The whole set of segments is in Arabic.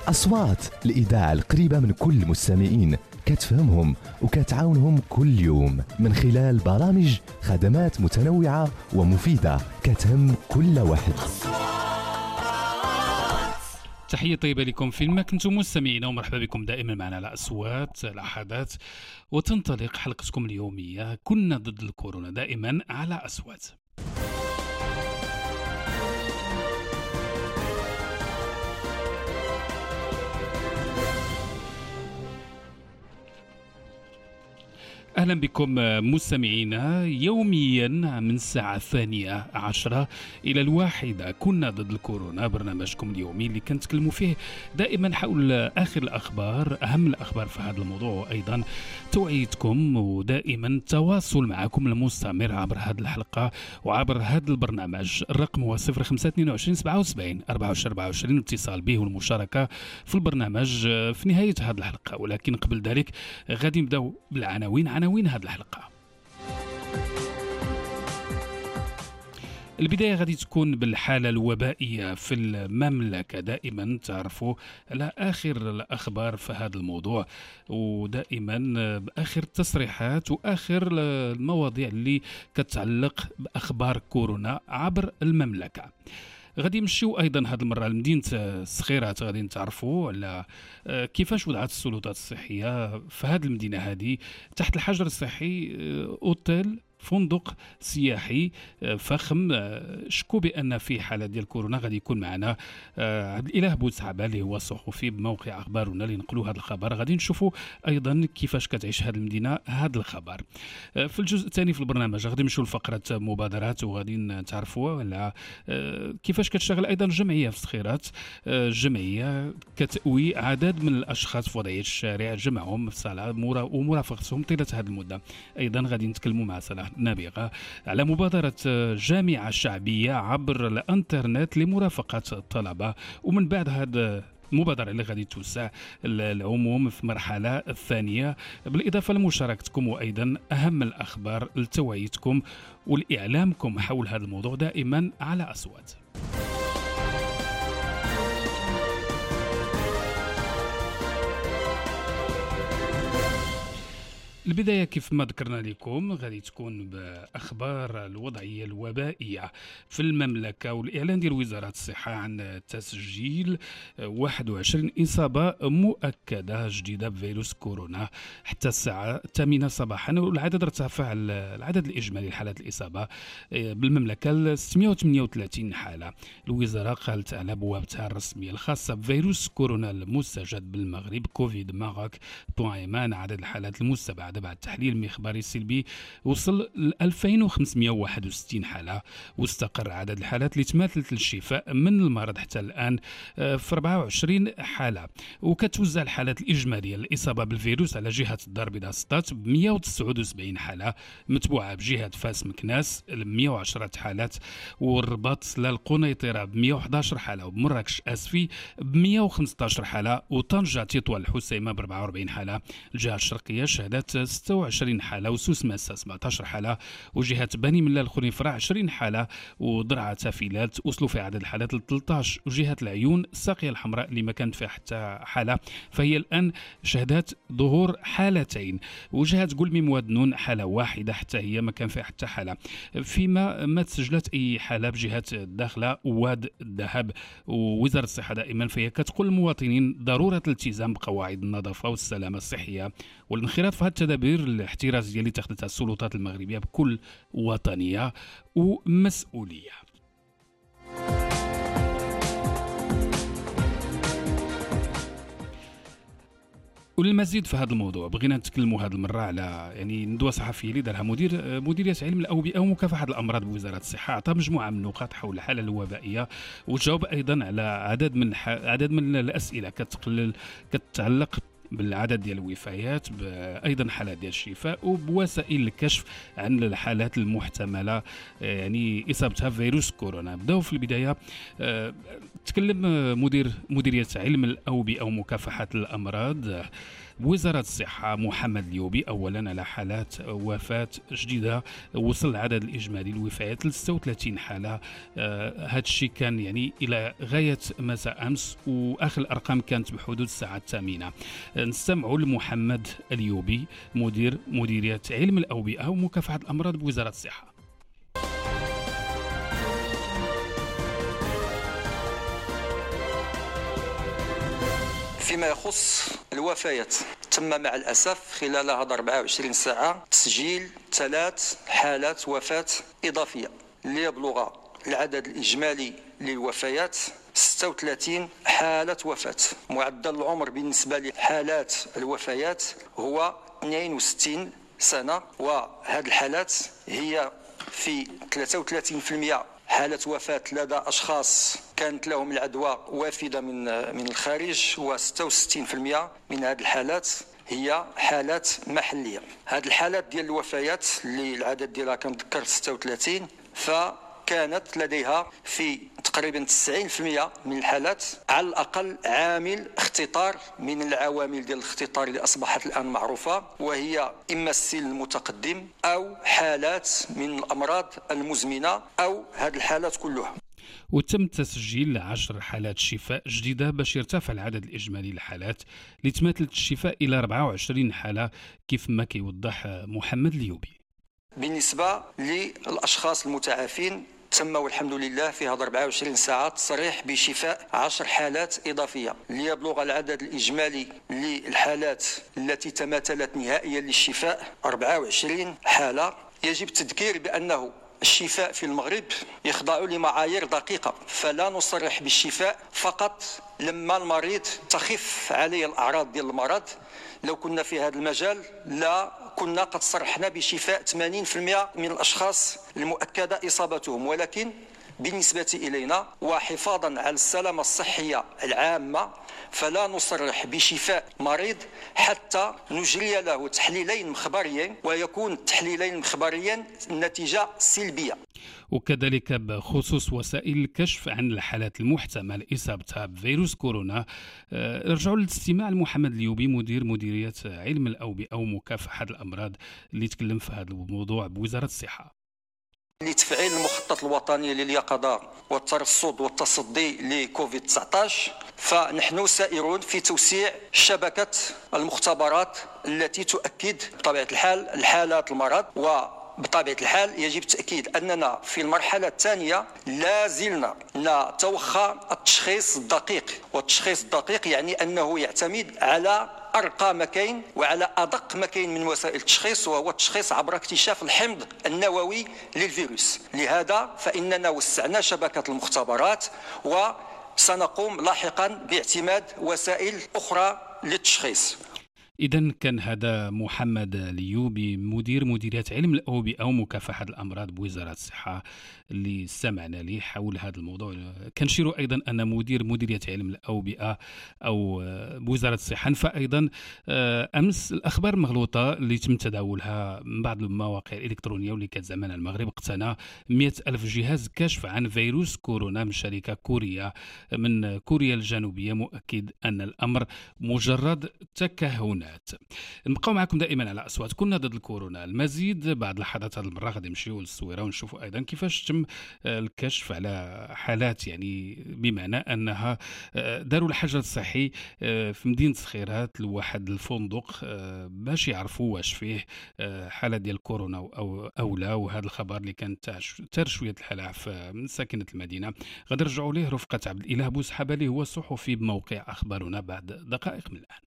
أصوات الإذاعة القريبة من كل المستمعين، كتفهمهم وكتعاونهم كل يوم من خلال برامج خدمات متنوعة ومفيدة كتهم كل واحد. تحية طيبة لكم فيما كنتم مستمعين، ومرحبا بكم دائما معنا على أصوات لحظات. وتنطلق حلقتكم اليومية كنا ضد الكورونا دائما على أصوات. أهلا بكم مستمعينا، يوميا من الساعة 12 إلى 1 كنا ضد الكورونا، برنامجكم اليومي اللي كنتكلموا فيه دائما حول آخر الأخبار، أهم الأخبار في هذا الموضوع، وأيضا توعيتكم ودائما التواصل معكم المستمر عبر هذه الحلقة وعبر هذا البرنامج. الرقم هو 0522 77 24 الاتصال به والمشاركة في البرنامج في نهاية هذه الحلقة. ولكن قبل ذلك غادي نبداو بالعناوين، عناوين هذه الحلقة. البداية غادي تكون بالحالة الوبائية في المملكة، دائما تعرفوا على آخر الأخبار في هذا الموضوع، ودائما بآخر التصريحات وآخر المواضيع اللي كتعلق بأخبار كورونا عبر المملكة. غادي نمشيو ايضا هذه المره لمدينه الصخيرات، غادي نتعرفوا على كيفاش وضعت السلطات الصحيه في هذه المدينه هذه تحت الحجر الصحي اوتيل فندق سياحي فخم. شكو بان في حاله ديال كورونا غادي يكون معنا عبد الاله بوسعبه اللي هو صحفي بموقع اخبارنا اللي نقلوا هذا الخبر. غادي نشوفوا ايضا كيفاش كتعيش هذه المدينه هذا الخبر. في الجزء الثاني في البرنامج غادي نمشيو لفقره مبادرات، وغادي نتعرفوا على كيفاش كتشتغل ايضا جمعيه في الصخيرات، جمعيه كتأوي عدد من الاشخاص في وضعيه الشارع، جمعهم في صاله ومرافقتهم طيله هذه المده. ايضا غادي نتكلموا مع صلاح نابغة على مبادرة جامعة شعبية عبر الانترنت لمرافقة الطلبة، ومن بعد هذا المبادرة اللي غادي توسع العموم في المرحلة الثانية، بالإضافة لمشاركتكم وأيضا أهم الأخبار لتوعيتكم والإعلامكم حول هذا الموضوع دائما على أصوات. البداية كيف ما ذكرنا لكم غادي تكون بأخبار الوضعية الوبائية في المملكة، والإعلان ديال وزارة الصحة عن تسجيل 21 إصابة مؤكدة جديدة بفيروس كورونا حتى الساعة 8 صباحا، والعدد ارتفع العدد الإجمالي لحالات الإصابة بالمملكة ل 638 حالة. الوزارة قالت على بوابتها الرسمية الخاصة بفيروس كورونا المستجد بالمغرب كوفيد ماغاك بوعيمان، عدد الحالات المستبعدة بعد التحليل المخبري السلبي وصل ل 2561 حالة، واستقر عدد الحالات اللي تماثلت للشفاء من المرض حتى الآن في 24 حالة. وكتوزع الحالات الإجمالية للإصابة بالفيروس على جهة الدار البيضاء سطات ب 179 حالة، متبوعة بجهة فاس مكناس 110 حالات، والرباط للقنيطرة ب 111 حالة، وبمراكش أسفي ب 115 حالة، وطنجة تطوان الحسيمة ب 44 حالة. الجهة الشرقية شهدت 26 حالة، وسوس ماسة 17 حالة، وجهة بني ملا الخنيفرة 20 حالة، ودرعا تافيلات وصلوا في عدد الحالات ل 13، وجهة العيون الساقية الحمراء اللي ما كانت فيها حتى حالة فهي الآن شهدت ظهور حالتين، وجهة قلمي موادنون حالة واحدة حتى هي ما كان فيها حتى حالة، فيما ما تسجلت أي حالة بجهة الداخلة واد الذهب. ووزارة الصحة دائما فهي كتقول للمواطنين ضرورة الالتزام بقواعد النظافة والسلامة الصحية والانخراط في هذه التدابير الاحترازية اللي اتخذتها السلطات المغربية بكل وطنية ومسؤولية. وللمزيد في هذا الموضوع بغينا نتكلموا هذه المره على ندوه صحفيه اللي دارها مديريه علم الاوبئه ومكافحه الامراض بوزاره الصحه، عطى مجموعه من النقاط حول الحاله الوبائيه، وجاوب ايضا على عدد من الاسئله كتتعلق بالعدد ديال الوفيات، ايضا حالات ديال الشفاء، وبوسائل الكشف عن الحالات المحتمله اصابتها بفيروس كورونا. بداو في البدايه تكلم مديريه علم الاوبئه ومكافحه الامراض بوزارة الصحة محمد اليوبي أولا على حالات وفاة جديدة. وصل العدد الإجمالي للوفيات ل 36 حالة. هذا الشيء كان يعني إلى غاية مساء أمس، وآخر الأرقام كانت بحدود الساعة 8. نستمعوا لمحمد اليوبي مديرية علم الأوبئة ومكافحة الأمراض بوزارة الصحة. فيما يخص الوفيات، تم مع الأسف خلال هذا 24 ساعة تسجيل 3 حالات وفاة إضافية ليبلغ العدد الإجمالي للوفيات 36 حالة وفاة. معدل العمر بالنسبة لحالات الوفيات هو 62 سنة، وهذه الحالات هي في 33% حالة وفاة لدى أشخاص كانت لهم العدوى وافدة من الخارج، و66% من هذه الحالات هي حالات محلية. هذه الحالات ديال الوفيات اللي العدد ديالها كنذكر 36، فكانت لديها في تقريبا 90% من الحالات على الأقل عامل اختطار من العوامل ديال الاختطار اللي أصبحت الآن معروفة، وهي إما السن المتقدم أو حالات من الأمراض المزمنة أو هذه الحالات كلها. وتم تسجيل 10 حالات شفاء جديدة باش يرتفع العدد الإجمالي للحالات اللي تماثلت الشفاء إلى 24 حالة كيف ما كيوضح محمد اليوبي. بالنسبة للأشخاص المتعافين، تم والحمد لله في هذا 24 ساعة تصريح بشفاء 10 حالات إضافية ليبلغ العدد الإجمالي للحالات التي تماثلت نهائيا للشفاء 24 حالة. يجب التذكير بأنه الشفاء في المغرب يخضع لمعايير دقيقة، فلا نصرح بالشفاء فقط لما المريض تخف عليه الأعراض ديال المرض. لو كنا في هذا المجال لا كنا قد صرحنا بشفاء 80% من الأشخاص المؤكدة إصابتهم، ولكن بالنسبة إلينا وحفاظا على السلامة الصحية العامة فلا نصرح بشفاء مريض حتى نجري له تحليلين مخبريين، ويكون التحليلين المخبريين النتيجة سلبية. وكذلك بخصوص وسائل الكشف عن الحالات المحتمل إصابتها بفيروس كورونا، رجعوا للاستماع لمحمد اليوبي مديرية علم الأوبئة ومكافحة الأمراض اللي تكلم في هذا الموضوع بوزارة الصحة. لتفعيل المخطط الوطني لليقظة والترصد والتصدي لكوفيد 19، فنحن سائرون في توسيع شبكة المختبرات التي تؤكد بطبيعة الحال الحالات المرض. وبطبيعة الحال يجب التأكيد أننا في المرحلة الثانية لا زلنا نتوخى التشخيص الدقيق، والتشخيص الدقيق يعني أنه يعتمد على أرقى ما كاين وعلى أدق ما كاين من وسائل التشخيص، وهو التشخيص عبر اكتشاف الحمض النووي للفيروس. لهذا فإننا وسعنا شبكة المختبرات، وسنقوم لاحقا باعتماد وسائل أخرى للتشخيص. إذن كان هذا محمد اليوبي مديرية علم الأوبئة ومكافحة الأمراض بوزارة الصحة اللي سمعنا ليه حول هذا الموضوع. كنشيروا أيضا أن مديرية علم الأوبئة أو بوزارة الصحة نفى أيضا أمس الأخبار المغلوطة اللي تم تداولها من بعض المواقع الإلكترونية واللي كتزعم أن المغرب اقتنى 100,000 جهاز كشف عن فيروس كورونا من شركة من كوريا الجنوبية، مؤكد أن الأمر مجرد تكهنات. نبقاو معكم دائما على أصوات كنا ضد الكورونا. المزيد بعد لحظات هذه المرة غادي نمشيو للصويرة ونشوفوا أيضا كيفاش تم الكشف على حالات، يعني بمعنى أنها داروا الحجر الصحي في مدينة صخيرات لواحد الفندق باش يعرفوا واش فيه حالة ديال كورونا أو لا. وهذا الخبر اللي كان ترشوية الحلاف من ساكنة المدينة غادي نرجعوا ليه رفقة عبد الإله بوسحابة اللي هو صحفي بموقع أخبارنا بعد دقائق من الآن.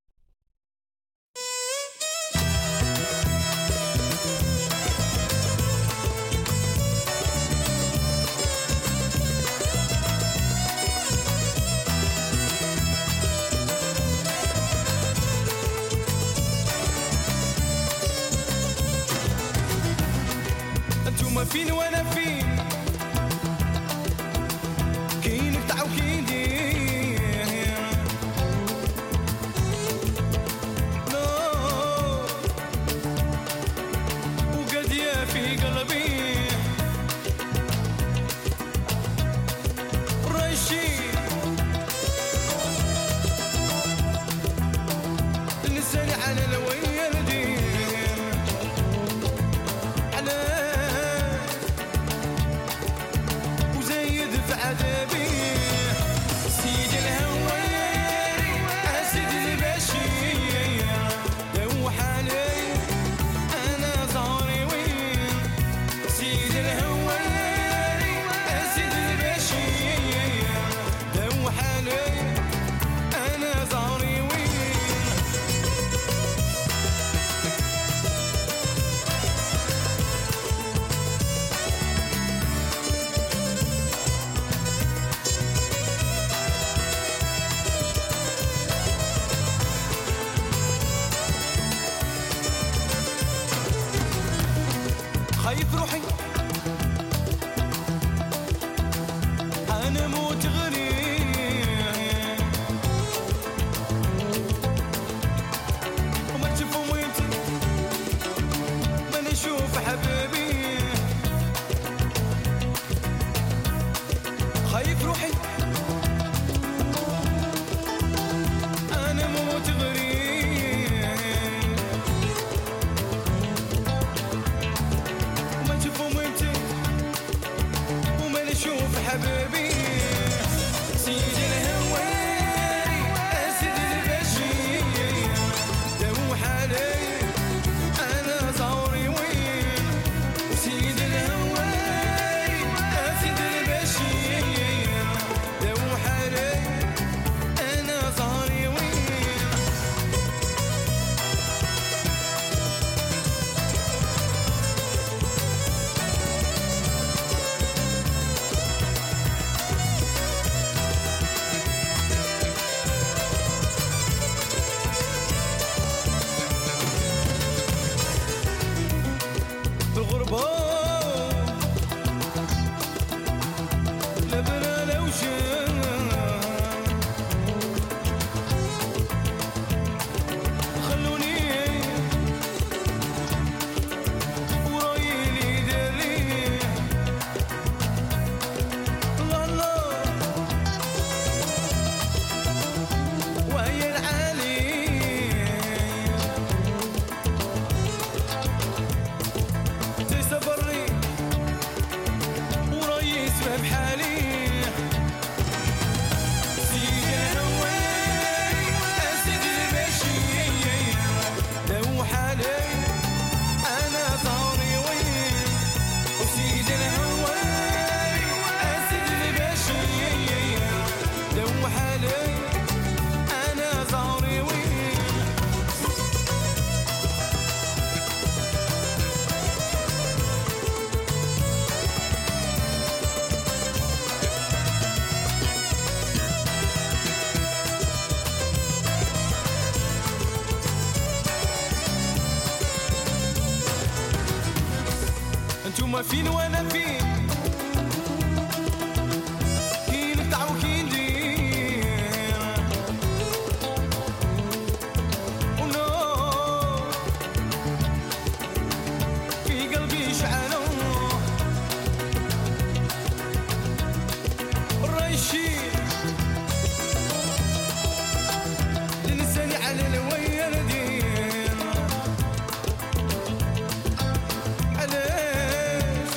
انتوما فين وانا فين، كاين بتاع وكاين حبيبي سيد الهواري أسد البشير دوح علي أنا زوري وين سيد الهواري أسد البشير دوح علي أنا زوري وين الغربة لبنا لو خلوني ورايلي دري لا لا وهي العالي تسافرني وراي اسمه بحالي سيد الهواري أسد البشير دوح علي أنا زهري وين وسيد الهواري أسد البشير دوح علي أنا زهري وين انتوما فين وانا فين كي نقطع وكي ندير ونور في قلبي شعلو الريشي لنساني على الويا ندير علاش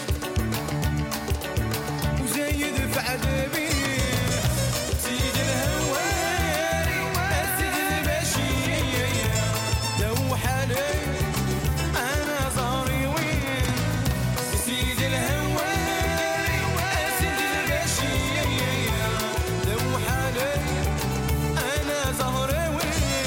وزايد في عذابي سيد الهواري أسد البشير دوح علي أنا زهري وين سيد الهواري أسد البشير دوح علي أنا زهري وين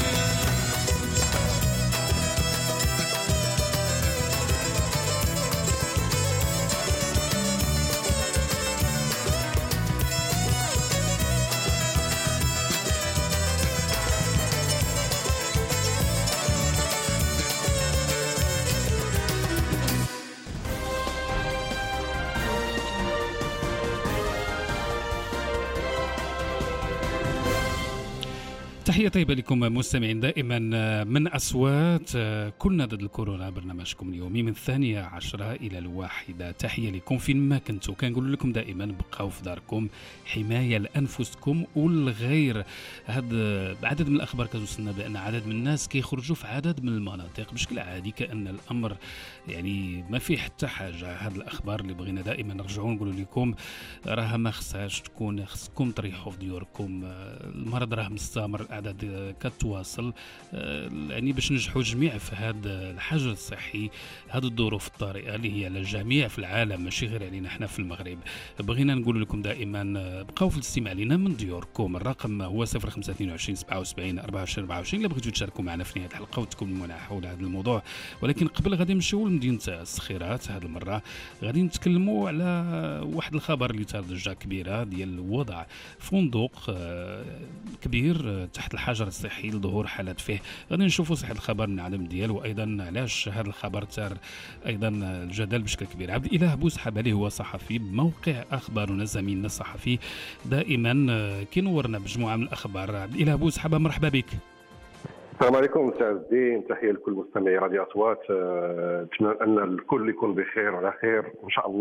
تحية طيبة لكم مستمعين دائما من أصوات كلنا ضد الكورونا، برنامجكم اليومي من 12 إلى 1. تحية لكم فين ما كنتوا. كنقول لكم دائما بقاو في داركم، حماية لأنفسكم والغير. هذا عدد من الأخبار كتوصلنا بأن عدد من الناس كيخرجوا في عدد من المناطق بشكل عادي كأن الأمر يعني ما فيه حتى حاجة. هذه الأخبار اللي بغينا دائما نرجعوا نقولوا لكم راها ما خصهاش تكون، خصكم تريحوا في ديوركم. المرض راه مستمر، الأعداد كتواصل، يعني باش ننجحوا جميع في هذا الحجر الصحي، هذه الظروف الطارئة اللي هي للجميع في العالم ماشي غير علينا احنا في المغرب. بغينا نقول لكم دائما بقاو في الاستماع لنا من ديوركم. الرقم هو 0522 77 24 24 الا بغيتوا تشاركوا معنا في نهاية الحلقة وتكون المناحة حول هذا الموضوع. ولكن قبل غادي نمشيو لمدينة السخيرات. هذه المرة غادي نتكلموا على واحد الخبر اللي ثار ضجة كبيرة ديال وضع فندق كبير تحت الحجر الصحي لظهور حالات فيه. غادي نشوفوا صحة الخبر من عدم ديالو، وايضا علاش هذا الخبر ثار ايضا الجدل بشكل كبير. عبد الاله بوسحبالي هو صحفي بموقع اخبارنا، زميلنا الصحفي دائما كينورنا بمجموعه من الاخبار. عبد الاله بوسحبه، مرحبا بك. السلام عليكم استاذ الدين، تحيه لكل مستمعي راديو اصوات. نتمنى ان الكل يكون بخير وعلى خير ان شاء الله.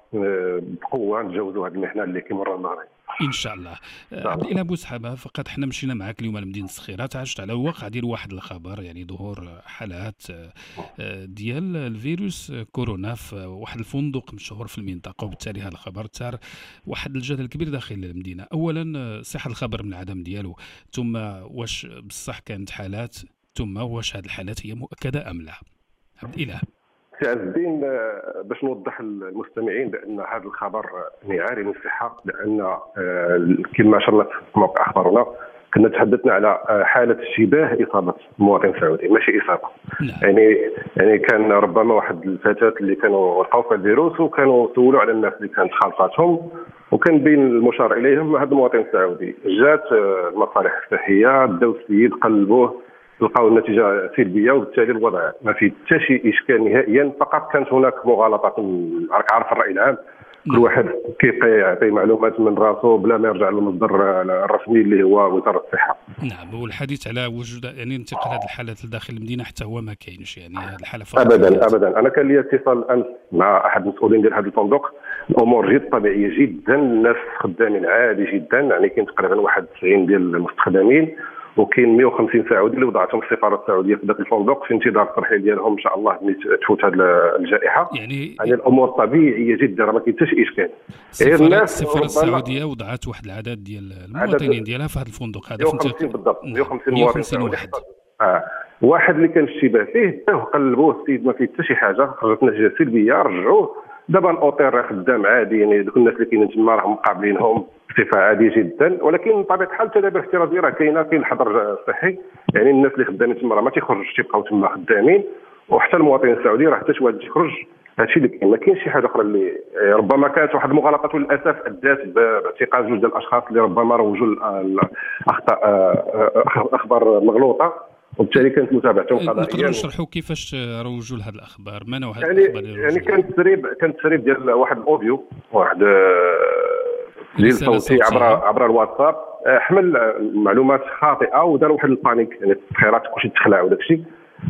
بقوه نتجاوزوا هذه المحنه اللي كيمر المغرب ان شاء الله. عبد الاله بوسحابه، فقط حنا مشينا معك اليوم لمدينه الصخيرات، عشت على الواقع ديال واحد الخبر، يعني ظهور حالات ديال الفيروس كورونا في واحد الفندق مشهور في المنطقه، وبالتالي هذا الخبر ثار واحد الجدل كبير داخل المدينه. اولا صحه الخبر من العدم ديالو، ثم واش بصح كانت حالات، ثم واش هذه الحالات هي مؤكده ام لا؟ عبد الاله. سي عز الدين، باش نوضح للمستمعين بان هذا الخبر عاري من الصحه، لان كما اشرنا في موقع اخبارنا كنا تحدثنا على حاله شبه اصابه مواطن سعودي، ماشي اصابه. يعني كان ربما واحد الفتاه اللي كانوا لقاو فيها الفيروس، وكانوا سولوا على الناس اللي كانت خالطاتهم، وكان بين المشار اليهم هذا المواطن السعودي. جات المصالح الصحيه، داو السيد قلبوه، لقاو النتيجه سلبيه، وبالتالي الوضع ما فيه حتى شي اشكال نهائيا. فقط كانت هناك مغالطات، عارف الراي العام، كل واحد كيعطي معلومات من راسه بلا ما يرجع للمصدر الرسمي اللي هو وزاره الصحه. نعم، والحديث على وجود يعني انتقال هذه الحالات لداخل المدينه حتى هو ما كاينش، يعني هذه الحاله ابدا. انا كان لي اتصال امس مع احد المسؤولين ديال هذا الفندق، الامور جد طبيعيه جدا، الناس خدامين عادي جدا، يعني كاين تقريبا 91 ديال المستخدمين، وكاين 150 سعودي اللي وضعتهم السفاره السعوديه في ذاك الفندق في انتظار الترحيل ديالهم ان شاء الله ملي تفوت هذه الجائحه. يعني الامور طبيعيه جدا، ما كاين حتى شي اشكال. السفاره السعوديه وضعت واحد العدد ديال المواطنين ديالها في هذا الفندق هذا، 150 بالضبط، 150 مواطن سعودي. واحد اللي كان الشبه فيه داوه قلبوه، السيد ما فيه حتى شي حاجه، خرجت نتيجه سلبيه، رجعوه. دابا الاوتيل راه خدام عادي، يعني دوك الناس اللي كاينين تما راهم مقابلينهم بصفه عاديه جدا، ولكن بطبيعه الحال التدابير الاحترازيه راه كاين الحظر الصحي، يعني الناس اللي خدامين تما راه ما تيخرجوش، تيبقاو تما خدامين، وحتى المواطن السعودي راه حتى شي واحد تيخرج. هادشي اللي كاين، ما كاينش شي حاجه اخرى اللي ربما كانت واحد المغالطات وللاسف ادت باعتقال جوج ديال الاشخاص اللي ربما روجوا الاخطاء، اخبار مغلوطه، وبالتالي كانت متابعتهم قضائيا. نقدروا نشرحوا كيفاش روجوا لهذه الاخبار؟ ما نوع هذه الاخبار؟ يعني كان تسريب ديال واحد الاوديو، واحد تسجيل صوتي عبر الواتساب، حمل معلومات خاطئه ودار واحد البانيك، يعني التخيرات كلشي تخلع وداك الشيء.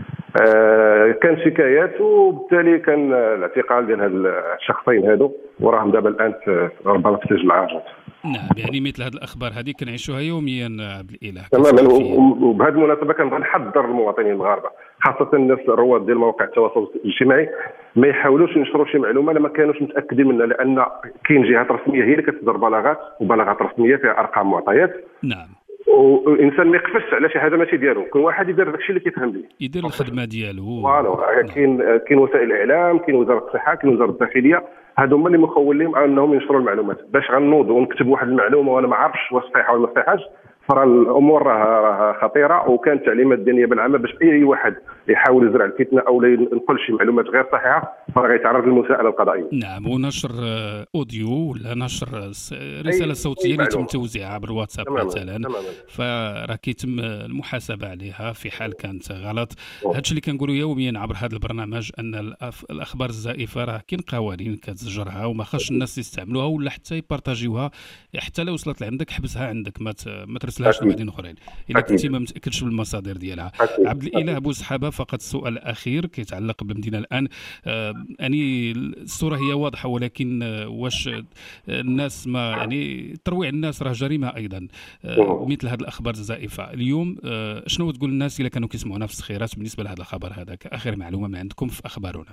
كان شكايات، وبالتالي كان الاعتقال ديال هاد الشخصين هادو، وراهم دابا الان ربما في سجن العاجل. نعم، يعني مثل هذه الاخبار هذه كنعيشوها يوميا عبد الاله. تماما. وبهذه المناسبه كنبغي نحذر المواطنين المغاربه، خاصه الناس الرواد ديال مواقع التواصل الاجتماعي، ما يحاولوش ينشروا شي معلومه ما كانوش متاكدين منها، لان كاين جهات رسميه هي اللي كتصدر بلاغات رسميه فيها ارقام معطيات. نعم. والانسان ما يقفش على شي حاجه ماشي ديالو، كل واحد يدير داكشي اللي كيفهم به، يدير الخدمه ديالو. فوالا. كاين وسائل الاعلام، كاين وزاره الصحه، كاين وزاره الداخليه، هادو هما اللي مخول لهم انهم ينشروا المعلومات. باش غنوض ونكتب واحد المعلومه وانا ما عارفش واش صحيحه ولا ما صحيحاش، فرا الامور راه خطيره. وكانت تعليمات ديال النيابه العامه باش اي واحد يحاول يزرع الفتنه او ينقل شي معلومات غير صحيحه فراه غيتعرض للمساءله القضائيه. نعم، ونشر اوديو ولا نشر رساله صوتيه اللي يتم توزيعها عبر الواتساب مثلا، فراه كيتم المحاسبه عليها في حال كانت غلط. هادشي اللي كنقولوا يوميا عبر هذا البرنامج، ان الاخبار الزائفه راه كاين قوانين كتزجرها، وما خاصش الناس يستعملوها ولا حتى يبارطاجيوها. حتى لو وصلت لعندك حبسها عندك، ما ترسلهاش لواحدين اخرين الا كنتي ما متاكدش بالمصادر ديالها. عبد الاله بوسحابه، فقط السؤال الاخير كيتعلق بالمدينه الان. يعني الصوره هي واضحه، ولكن واش الناس ما يعني ترويع الناس راه جريمه ايضا مثل هذه الاخبار الزائفه اليوم؟ شنو تقول الناس الا كانوا كيسمعونا في الصخيرات بالنسبه لهذا الخبر هذا كاخر معلومه من عندكم في اخبارنا؟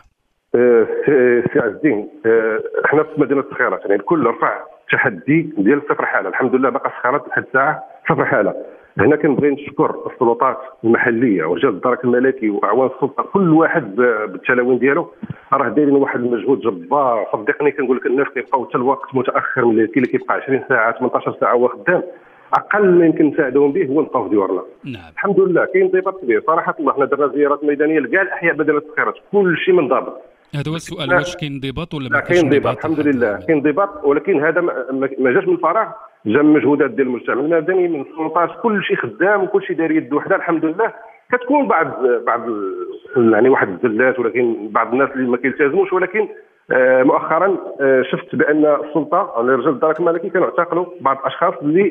سي عز الدين، احنا في مدينه الصخيرات يعني الكل رفع تحدي ديال صفر حاله، الحمد لله باقي الصخيرات لحد الساعه صفر حاله. هنا كنبغي نشكر السلطات المحليه ورجال الدرك الملكي واعوان السلطه، كل واحد بالتلاوين ديالو راه دايرين واحد المجهود جبار. صدقني كنقول لك الناس كيبقاو حتى الوقت متاخر من الليل، اللي كيبقى 20 ساعه 18 ساعه هو خدام. اقل ما يمكن نساعدهم به هو نبقاو في ديورنا. نعم. الحمد لله كاين انضباط كبير صراحه الله. حنا درنا زيارات ميدانيه لكاع الاحياء بدل الصخيرات، كل شيء منضبط. هذا هو السؤال، واش كاين انضباط ولا ما كاينش انضباط؟ الحمد لله كاين انضباط، ولكن هذا ما جاش من فراغ، جا من مجهودات ديال المجتمع المدني، من السلطات، كل شيء خدام وكل شيء داير يد وحده الحمد لله. كتكون بعض يعني واحد الزلات، ولكن بعض الناس اللي ما كيلتزموش. ولكن مؤخرا شفت بان السلطه رجال الدرك الملكي كانوا اعتقلوا بعض الاشخاص اللي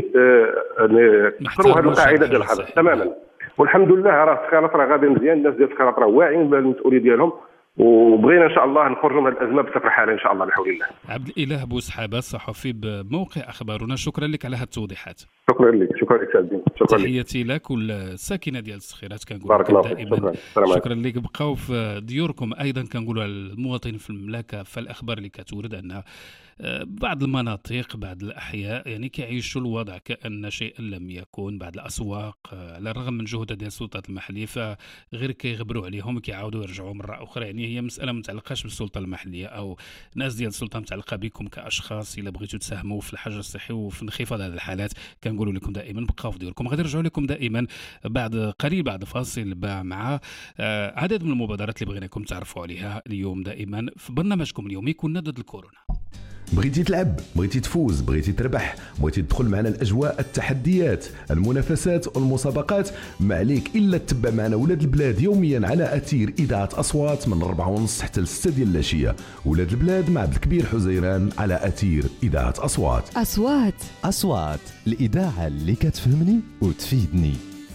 كسروا هذه القاعده ديال الحظر تماما. والحمد لله راه الصخيرات راه غادي مزيان، الناس ديال الصخيرات راه واعيين بالمسؤوليه ديالهم، وبغينا ان شاء الله نخرجوا من هذه الازمه بصفر حاله ان شاء الله بحول الله. عبد الاله بوسحابه صحفي بموقع اخبارنا، شكرا لك على هذه التوضيحات. شكرا لك سعدين، شكرا لك. تحياتي لك والساكنه ديال السخيرات كنقول بارك الله دائما فيك. شكرا لك. بقاو في ديوركم. ايضا كنقولوا المواطنين في المملكه فالاخبار اللي كتورد ان بعض المناطق بعض الاحياء يعني كيعيشوا الوضع كان شيئا لم يكن. بعض الاسواق على الرغم من جهودها ديال السلطات المحليه فغير كيغبروا عليهم كيعاودوا يرجعوا مره اخرى. يعني هي مساله ما متعلقاش بالسلطه المحليه او ناس ديال السلطه، متعلقه بكم كاشخاص الا بغيتوا تساهموا في الحجر الصحي وفي انخفاض هذه الحالات. كنقولوا لكم دائما بقاو في ديوركم. غادي نرجعوا لكم دائما بعد قليل بعد فاصل مع عدد من المبادرات اللي بغيناكم تعرفوا عليها اليوم دائما في برنامجكم اليومي كنا ضد الكورونا. بغيتي تلعب، بغيتي تفوز، بغيتي تربح، بغيتي تدخل معنا الأجواء، التحديات، المنافسات والمسابقات، ما عليك إلا تتبع معنا ولاد البلاد يوميا على أثير إذاعة أصوات من 4:30 حتى ل 6 ديال العشية. ولاد البلاد مع عبد الكبير حزيران على أثير إذاعة أصوات. أصوات الإذاعة اللي كتفهمني وتفيدني.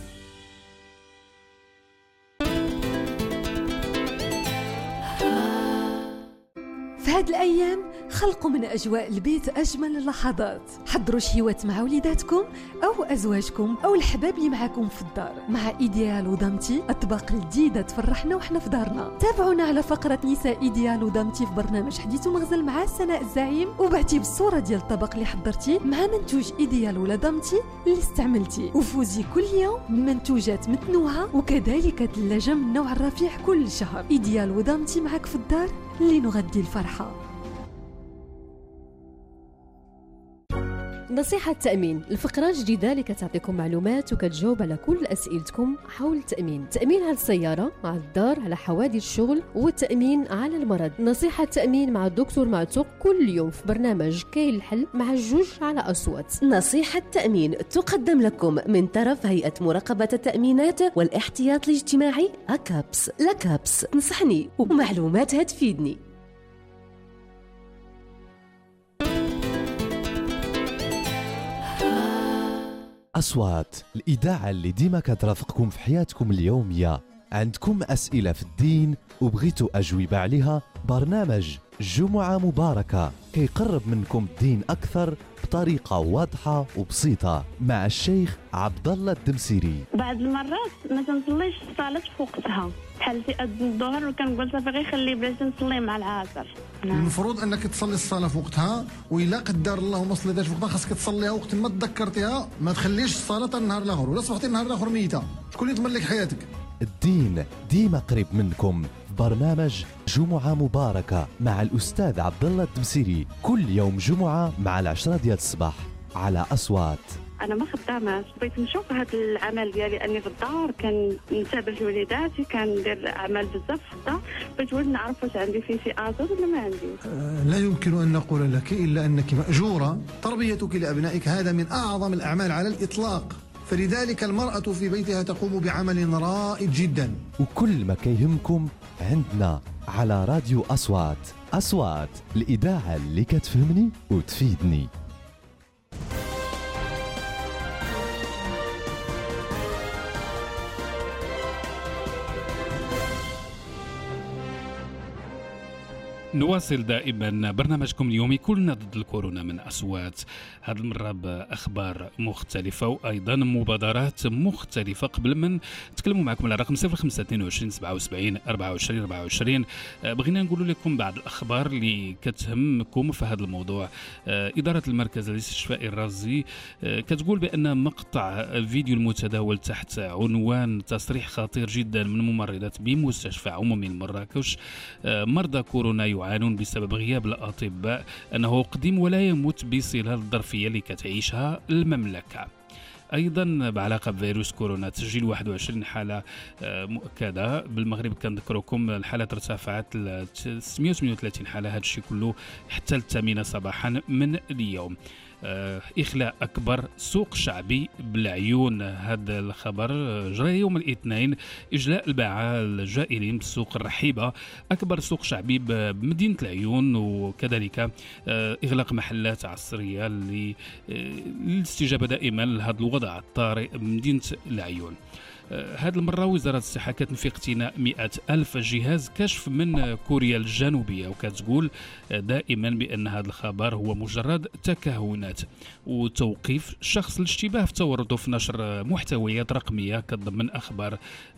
في هاد الأيام خلقوا من أجواء البيت أجمل اللحظات. حضروا شهيوات مع وليداتكم أو أزواجكم أو الحباب اللي معاكم في الدار مع إيديال ودامتي، أطباق جديدة تفرحنا وحنا في دارنا. تابعونا على فقرة نساء إيديال ودامتي في برنامج حديث ومغزل مع سناء الزعيم، وبعتي بالصورة ديال الطبق اللي حضرتي مع منتوج إيديال ولا دامتي اللي استعملتي، وفوزي كل يوم بمنتوجات متنوعة وكذلك ثلاجة من النوع الرفيع كل شهر. إيديال ودامتي معك في الدار اللي نغدي الفرحة. نصيحة تأمين، الفقرة الجديدة اللي كتعطيكم معلومات وكتجاوب على كل أسئلتكم حول التأمين. تأمين على السيارة، على الدار، على حوادث الشغل، والتأمين على المرض. نصيحة تأمين مع الدكتور معتوق كل يوم في برنامج كاين الحل مع الجوج على أصوات. نصيحة تأمين تقدم لكم من طرف هيئة مراقبة التأمينات والاحتياط الاجتماعي أكابس. لكابس تنصحني ومعلوماتها تفيدني. أصوات الإذاعة اللي ديما كترافقكم في حياتكم اليومية. عندكم أسئلة في الدين وبغيتوا أجوبة عليها؟ برنامج جمعة مباركة كيقرب منكم الدين أكثر بطريقة واضحة وبسيطة مع الشيخ عبد الله الدمسيري. بعض المرات ما تنصليش الصلاة في وقتها، بحال تأذن الظهر وكنقول صافي غير خلي بلاش نصلي مع العصر. المفروض انك تصلي الصلاه في وقتها، والا قدر الله ما صليتهاش في وقتها خاصك تصليها وقت ما تذكرتيها. ما تخليش الصلاه النهار الاخر، ولا صبحتي النهار الاخر ميته. شكون يضمن لك حياتك؟ الدين ديما قريب منكم في برنامج جمعة مباركة مع الأستاذ عبد الله الدمسيري كل يوم جمعة مع 10 ديال الصباح على أصوات. انا ما خداماش، بغيت نشوف هذا العمل ديالي اني في الدار كنتابع وليداتي، كندير اعمال بزاف في الدار. بغيت نعرف واش عندي فيه شي اثر ولا ما عندي. لا يمكن ان نقول لك الا انك ماجوره. تربيتك لابنائك هذا من اعظم الاعمال على الاطلاق، فلذلك المراه في بيتها تقوم بعمل رائد جدا. وكل ما كيهمكم عندنا على راديو أصوات. أصوات الإذاعة اللي كتفهمني وتفيدني. نواصل دائما برنامجكم اليومي كلنا ضد الكورونا من أصوات، هذه المرة بأخبار مختلفة وأيضا مبادرات مختلفة. قبل ما نتكلموا معكم على الرقم 0522 77 24 24 بغينا نقول لكم بعض الأخبار اللي كتهمكم في هذا الموضوع. إدارة المركز الاستشفائي الرازي كتقول بأن مقطع الفيديو المتداول تحت عنوان تصريح خطير جدا من ممرضات بمستشفى عمومي مراكش مرضى كورونا يعانون بسبب غياب الأطباء أنه قديم ولا يموت بصلة الظرفية اللي كتعيشها المملكة. أيضا بعلاقة بفيروس كورونا تسجيل 21 حالة مؤكدة بالمغرب. كنذكركم الحالات ارتفعت ل 638 حالة، هذا الشيء كله حتى 8 صباحا من اليوم. إخلاء أكبر سوق شعبي بالعيون، هذا الخبر جرى يوم الاثنين. إجلاء الباعة الجائلين بالسوق الرحيبة، أكبر سوق شعبي بمدينة العيون، وكذلك إغلاق محلات عصرية للاستجابة دائما لهذا الوضع الطارئ بمدينة العيون. هذه المرة وزارة الصحة كتنفي اقتناء 100,000 جهاز كشف من كوريا الجنوبية، وكتقول دائما بأن هذا الخبر هو مجرد تكهنات، وتوقيف شخص الاشتباه في تورطه في نشر محتويات رقمية كتضمن أخبار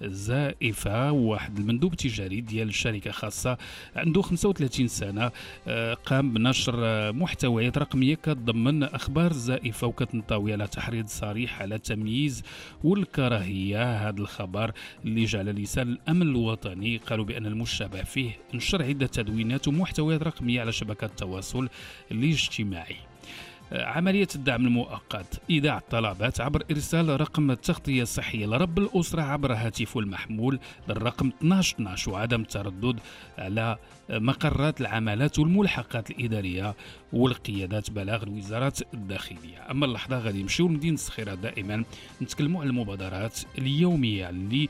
زائفة. واحد المندوب تجاري ديال شركة خاصة عنده 35 سنة قام بنشر محتويات رقمية كتضمن أخبار زائفة وكتنطوي على تحريض صريح على التمييز والكراهية. هذا الخبر اللي جعل لسان الأمن الوطني قالوا بأن المشتبه فيه نشر عدة تدوينات ومحتويات رقمية على شبكات التواصل الاجتماعي. عملية الدعم المؤقت، إيداع الطلبات عبر إرسال رقم التغطية الصحية لرب الأسرة عبر هاتفه المحمول للرقم 1212، وعدم التردد على مقرات العمالات والملحقات الإدارية والقيادات بلاغ وزارة الداخلية. أما اللحظة غادي نمشيو لمدينة الصخيرة، دائما نتكلموا على المبادرات اليومية اللي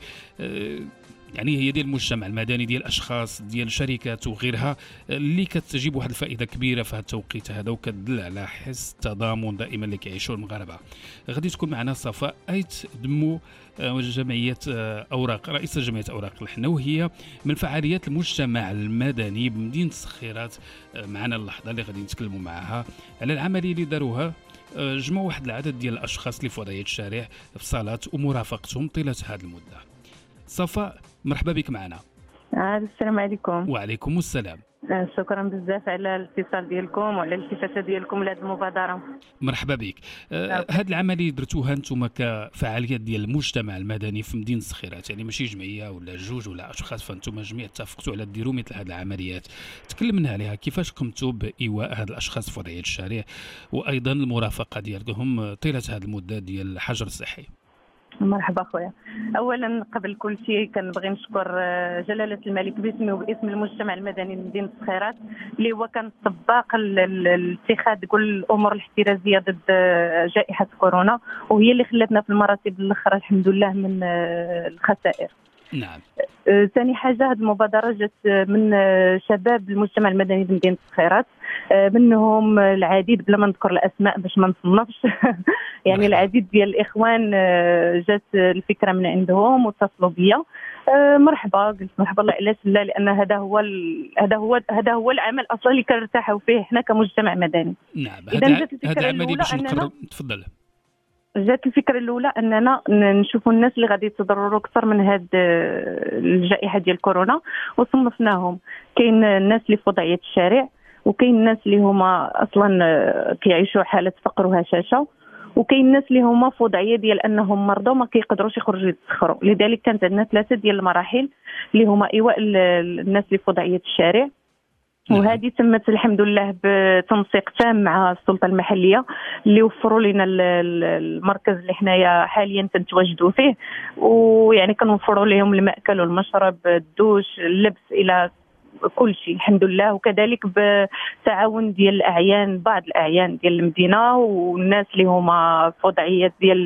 يعني هي ديال المجتمع المدني، ديال الاشخاص، ديال الشركات وغيرها، اللي كتجيب واحد الفائده كبيره في هذا التوقيت هذا، وكتدل على حس التضامن دائما اللي كيعيشوا المغاربه. غادي تكون معنا صفاء ايت دمو جمعيه اوراق، رئيسه جمعيه اوراق الحنا، وهي من فعاليات المجتمع المدني بمدينه الصخيرات. معنا اللحظه اللي غادي نتكلموا معها على العمليه اللي داروها، جمعوا واحد العدد ديال الاشخاص اللي في وضعيه الشارع في الصالات ومرافقتهم طيله هذه المده. صفاء، مرحبا بك معنا. السلام عليكم. وعليكم السلام. شكرا بزاف على الاتصال ديالكم وعلى الالتفاته ديالكم لهذه المبادره. مرحبا بك. هذه العمليه درتوها انتم كفعاليات ديال المجتمع المدني في مدينه الصخيرات، يعني ماشي جمعيه ولا جوج ولا اشخاص، فانتم جميع اتفقتوا على ديروا مثل هذه العمليات. تكلمنا عليها، كيفاش قمتوا بايواء هاد الاشخاص في وضعيه الشارع، وايضا المرافقه ديالهم طيله هذه المده ديال الحجر الصحي. مرحبا خويا. اولا قبل كل شيء كنبغي نشكر جلاله الملك باسمي وباسم المجتمع المدني لمدينه الصخيرات، اللي هو كان سباق لاتخاذ كل الامور الاحترازيه ضد جائحه كورونا، وهي اللي خلتنا في المراتب الاخرى الحمد لله من الخسائر. نعم. ثاني حاجه، هذه المبادره جات من شباب المجتمع المدني بمدينه الصخيرات، منهم العديد بلا ما نذكر الاسماء باش ما نصنفش يعني العديد ديال الاخوان جات الفكره من عندهم واتصلوا بيا. مرحبا، قلت مرحبا الله علاش لا، لان هذا هو العمل اصلا اللي كنرتاحوا فيه حنا كمجتمع مدني. نعم. هذا عملي باش نقرب. تفضل. جات الفكره الاولى اننا نشوفوا الناس اللي غادي يتضرروا اكثر من هذه الجائحه ديال كورونا، وصنفناهم. كاين الناس اللي في وضعيه الشارع، وكاين الناس اللي هما اصلا كيعيشوا حاله فقر وهشاشه، وكاين الناس اللي هما في وضعيه ديال انهم مرضى وما كيقدروش يخرجوا يتسخروا. لذلك كانت عندنا 3 ديال المراحل اللي هما ايواء الناس اللي في وضعيه الشارع، وهذه تمت الحمد لله بتنسيق تام مع السلطه المحليه اللي وفروا لنا المركز اللي حنايا حاليا كنتواجدوا فيه، ويعني كنوفروا لهم المأكل والمشرب، الدوش، اللبس، الى كل شيء الحمد لله. وكذلك بتعاون ديال الاعيان، بعض الاعيان ديال المدينه والناس اللي هما في وضعيات ديال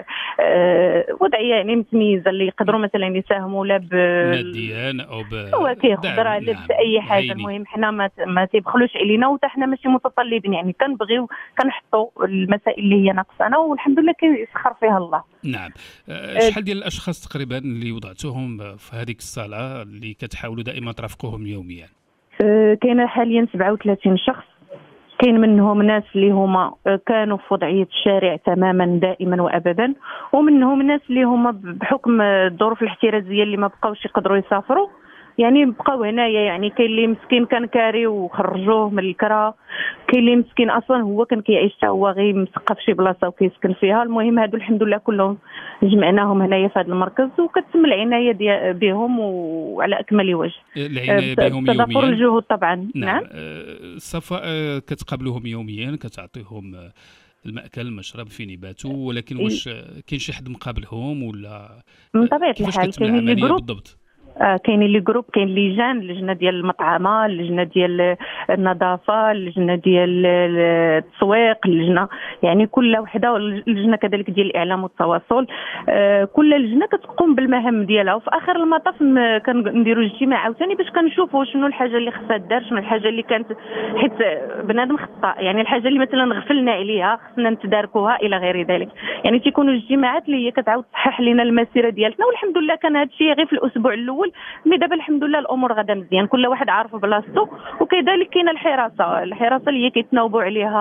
وضعيه يعني متميزه، اللي يقدروا مثلا يساهموا لا ماديا او هو كيقدر على لبس اي حاجه. المهم حنا ما تيبخلوش علينا، وحتى حنا ماشي متطلبين، يعني كنبغيو كنحطوا المسائل اللي هي ناقصانا والحمد لله كيسخر فيها الله. نعم. شحال ديال الاشخاص تقريبا اللي وضعتوهم في هذيك الصاله اللي كتحاولوا دائما ترافقوهم يوميا؟ كاين حاليا 37 شخص. كاين منهم ناس اللي هما كانوا في وضعيه الشارع تماما دائما وابدا، ومنهم ناس اللي هما بحكم الظروف الاحترازيه اللي ما بقاوش يقدروا يسافروا، يعني بقاو هنايا. يعني كاين اللي مسكين كان كاري وخرجوه من الكرا، كاين اللي مسكين اصلا هو كان كيعيش حتى هو غير مسقف شي بلاصه وكيسكن فيها. المهم هادو الحمد لله كلهم جمعناهم هنايا في هذا المركز، وكتم العنايه بهم وعلى اكمل وجه. العنايه بهم يوميا، تضافر الجهود طبعا. نعم. صفاء، كتقابلوهم يوميا، كتعطيهم المأكل المشرب فين يباتوا، ولكن واش كاين شي حد مقابلهم ولا من طبيعه الحال كاين اللي بالضبط؟ كاينين لي جروب، كاين لجان، لجنه ديال المطعمه، لجنه ديال النظافه، لجنه ديال التسويق، لجنه يعني كل وحده، لجنه كذلك ديال الاعلام والتواصل. كل لجنه كتقوم بالمهام ديالها، وفي اخر المطاف كنديروا اجتماع عاوتاني باش كنشوفوا شنو الحاجه اللي خصها دار، شنو الحاجه اللي كانت، حيت بنادم خطا يعني الحاجه اللي مثلا غفلنا عليها خصنا نتداركوها الى غير ذلك. يعني تيكونوا اجتماعات اللي هي كتعاود تصحح لنا المسيره ديالتنا، والحمد لله كان هذا الشيء غير في الاسبوع الاول، مي دابا الحمد لله الامور غادا مزيان، كل واحد عارف بلاصتو. وكذلك كاينه الحراسه اللي هي كيتناوبوا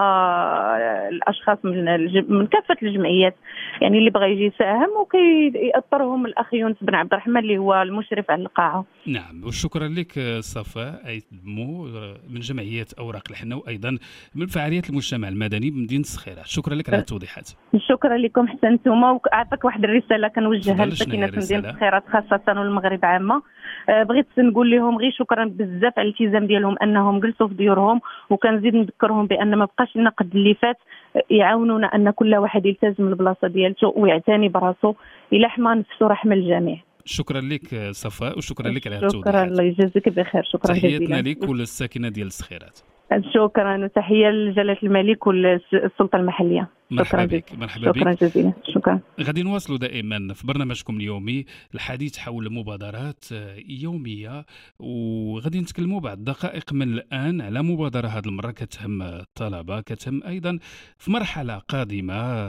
عليها الاشخاص من كافه الجمعيات، يعني اللي بغى يجي يساهم وكيأطرهم الاخ يونس بن عبد الرحمن اللي هو المشرف على القاعه. نعم، وشكرا لك صفاء أيت مو من جمعيه اوراق الحنه، وايضا من فعاليات المجتمع المدني بمدينه الصخيرات. شكرا لك على التوضيحات. شكرا لكم حتى نتوما، وعطاك واحد الرساله كنوجهها لساكنه مدينه الصخيرات خاصه والمغرب عامه. بغيت نقول لهم غير شكرا بزاف على الالتزام ديالهم انهم جلسوا في ديورهم، وكنزيد نذكرهم بان ما بقاش لنا قد اللي فات يعاونونا ان كل واحد يلتزم البلاصه ديالته ويعتني براسو، الى حمى نفسه رحمه الجميع. شكرا لك صفاء، وشكرا لك على التوضيحات. شكرا، الله يجازيك بخير. شكرا جزيلا. تحياتنا لك وللساكنه ديال الصخيرات. شكرا، وتحيه لجلاله الملك والسلطه المحليه. مرحبا بك. مرحبا بك. شكرا جزيلا. شكرا. غادي نواصلوا دائما في برنامجكم اليومي الحديث حول مبادرات يوميه، وغادي نتكلموا بعد دقائق من الان على مبادره هذه المره كتهم الطلبه، كتهم ايضا في مرحله قادمه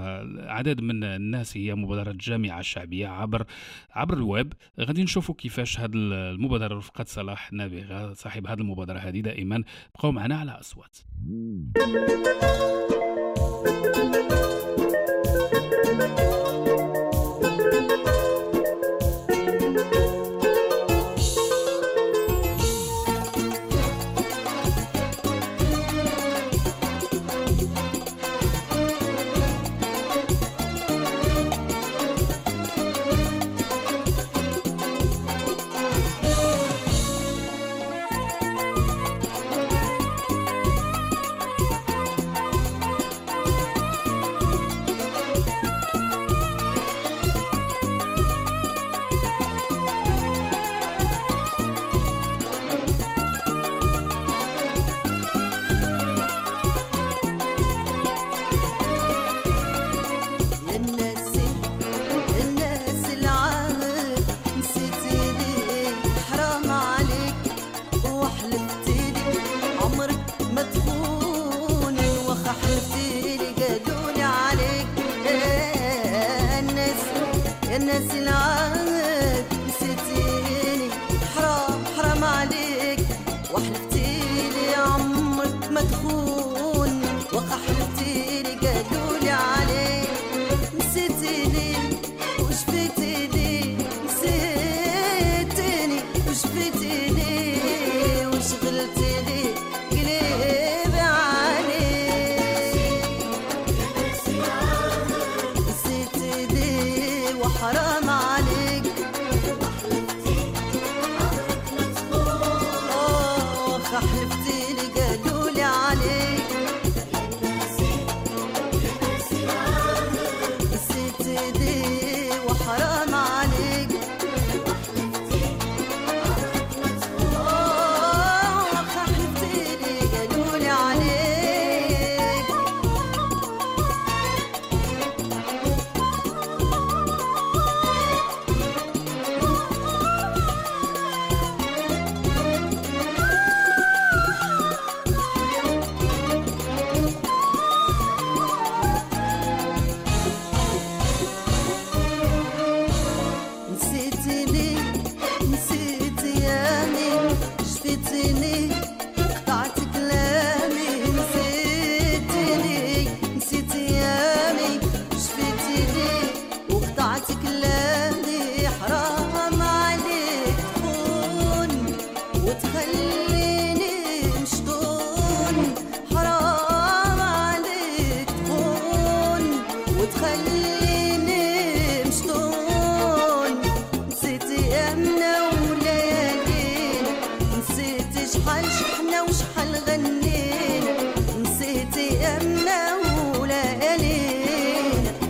عدد من الناس، هي مبادره الجامعه الشعبيه عبر الويب. غادي نشوفوا كيفاش هذه المبادره رفقت صلاح نابغه صاحب هذه المبادره هذه. دائما بقوا معنا على اصوات.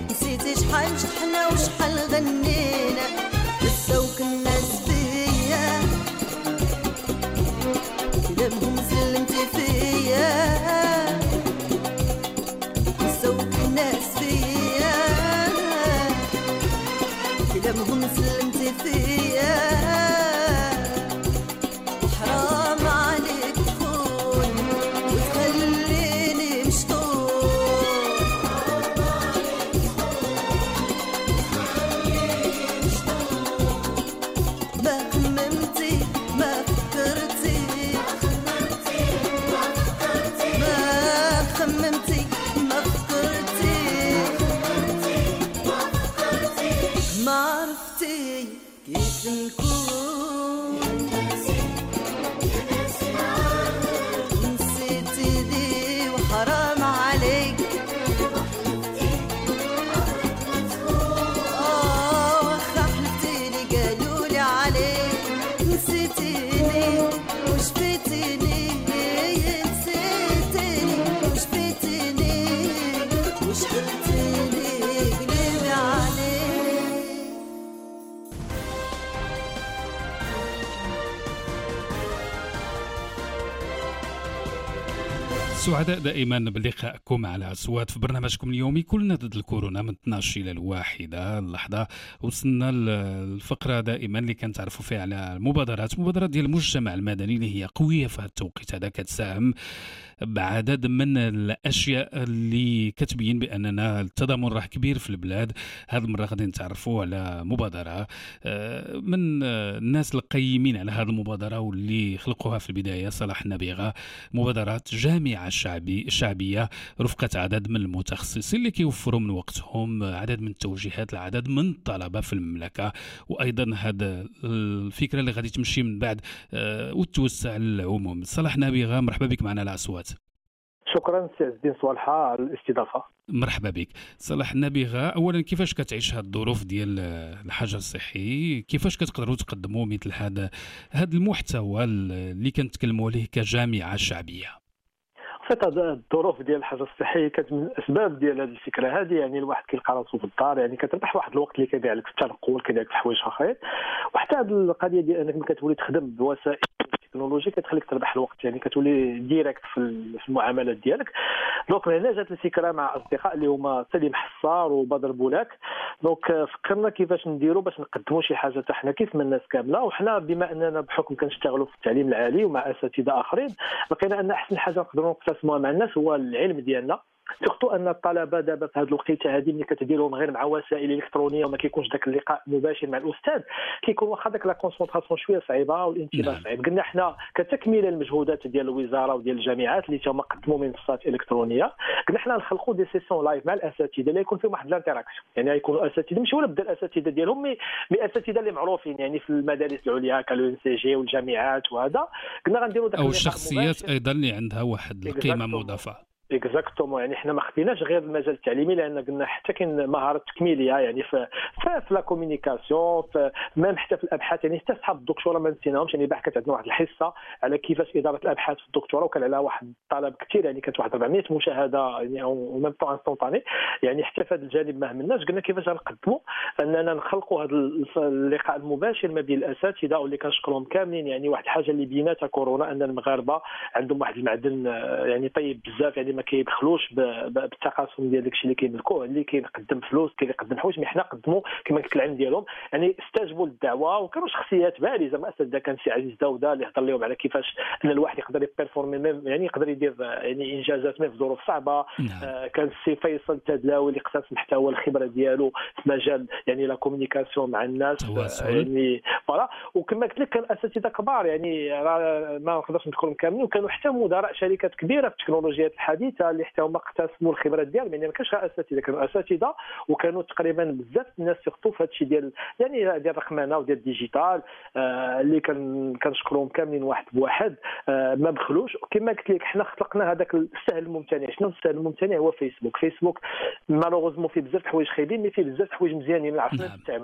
شحال شحنا وشحال غنينا لسه وكنا سبيا الناس فيا كلامهم سلمتي فيا وحرام عليك تخون وتخليني مشطور ما خممتي ما فكرتي ما خممتي ما فكرتي ما عرفتي كيف نكون نسيتي دي وحرام عليك واخا حلفتيلي قالولي عليك نسيتيني وشفيتيني نسيتيني وشفيتيني وش قلتيلي قليلي عليك. سعداء دائما بلقائكم على أصوات في برنامجكم اليومي كلنا ضد الكورونا من 12 إلى 1 اللحظة. وصلنا الفقرة دائما اللي كنتعرفوا فيها على المبادرات ديال المجتمع المدني اللي هي قوية في هذا التوقيت هذا، كتساهم بعدد من الاشياء اللي كتبين باننا التضامن راه كبير في البلاد. هذه المره غادي نتعرفوا على مبادره من الناس القيمين على هذه المبادره واللي خلقوها في البدايه صلاح النبيغه، مبادره جامعه شعبيه رفقه عدد من المتخصصين اللي كيوفروا من وقتهم عدد من التوجيهات لعدد من الطلبه في المملكه. وايضا هذا الفكره اللي غادي تمشي من بعد وتوسع للعموم. صلاح نبيغه مرحبا بك معنا على اصوات. شكرا سي عز الدين صوالحه على الاستضافه. مرحبا بك صلاح النبيغه. اولا كيفاش كتعيش هذه الظروف ديال الحجر الصحي؟ كيفاش كتقدروا تقدموا مثل هذا المحتوى اللي كنتكلموا عليه كجامعه شعبيه؟ الظروف ديال الحجر الصحي كانت من الاسباب ديال هذه الفكره هذه. يعني الواحد كيلقى راسو في الدار، يعني كتربح واحد الوقت اللي كيضيع لك في التنقل، كيضيع لك في حوايج اخرين. وحتى هذه القضيه ديال انك كتولي تخدم بوسائل التكنولوجيا كتخليك تربح الوقت، يعني كتولي ديريكت في المعاملات ديالك. دونك هنا جات الفكره مع اصدقاء اللي هما سليم حصار وبدر بولاك. دونك فكرنا كيفاش نديروا باش نقدموا شي حاجه حتى حنا كيف من الناس كامله. وحنا بما اننا بحكم كنشتغلوا في التعليم العالي ومع اساتذه اخرين، لقينا ان احسن حاجه نقدروا نقتسموها مع الناس هو العلم ديالنا. سورتو ان الطلبه دابا في هذه الوقيته هذه ملي كتديرهم غير مع وسائل الكترونيه وما كيكونش ذاك اللقاء المباشر مع الاستاذ، كيكون واخا داك لا كونسونطراسيون شويه صعيبه والانتباه صعيب. قلنا حنا كتكميل المجهودات ديال الوزاره وديال الجامعات اللي هما قدموا منصات الكترونيه، قلنا حنا نخلقوا دي سيسيون لايف مع الاساتذه اللي يكون فيهم واحد الانتراكسيون. يعني يكونوا اساتذه ماشي ولا بدا الاساتذه ديالهم مي اساتذه اللي معروفين يعني في المدارس العليا كالو ان سي جي والجامعات. وهذا قلنا غنديروا داك او الشخصيات ايضا اللي عندها واحد القيمه مضافه. اكزاكتومون. يعني حنا ما خديناش غير المجال التعليمي، لان قلنا حتى كاين مهارات تكميليه يعني في لا كومونيكاسيون، ميم حتى في الابحاث. يعني حتى صحاب الدكتوراه ما نسيناهمش، يعني باح كانت عندنا واحد الحصه على كيفاش اداره الابحاث في الدكتوراه، وكان عليها واحد الطلب كثير، يعني كانت واحد 400 مشاهده يعني او ميم طون انستونطاني. يعني حتى في هذا الجانب ما همناش، قلنا كيفاش غنقدموا اننا نخلقوا هذا اللقاء المباشر ما بين الاساتذه واللي كنشكرهم كاملين. يعني واحد الحاجه اللي بيناتها كورونا ان المغاربه عندهم واحد المعدن يعني طيب بزاف، يعني ما كيبخلوش بالتقاسم ديال داكشي اللي كيملكوه، اللي كيقدم فلوس كيقدم حوايج. مي حنا قدموا كما قلت العلم ديالهم، يعني استجابوا للدعوه وكانوا شخصيات بارزه. مثلا كان سي عزيز داوده اللي هضر لهم على كيفاش ان الواحد يقدر يبيرفورمي، يعني يقدر يدير يعني انجازات في ظروف صعبه. كان السي فيصل التدلاوي اللي اقتسم المحتوى الخبره ديالو في مجال يعني لا كومونيكاسيون مع الناس يعني فوالا. وكما قلت لك كان اساتذه كبار، يعني ما نقدرش نذكرهم كاملين، وكانوا حتى مدراء شركات كبيره في التكنولوجيات الحديثه اللي حتى هما اقتسموا الخبرات ديالهم. يعني ما كانش غير اساتذه، كانوا اساتذه وكانوا تقريبا بزاف الناس سيرتو في هذا الشيء ديال يعني ديال الرقمنه وديال الديجيتال اللي كنشكرهم كاملين واحد بواحد. ما بخلوش. كما قلت لك حنا خلقنا هذاك السهل الممتنع. شنو السهل الممتنع؟ هو فيسبوك مالوغوزمون فيه بزاف الحوايج خايبين، مي فيه بزاف الحوايج مزيانين عرفنا نستعملوه.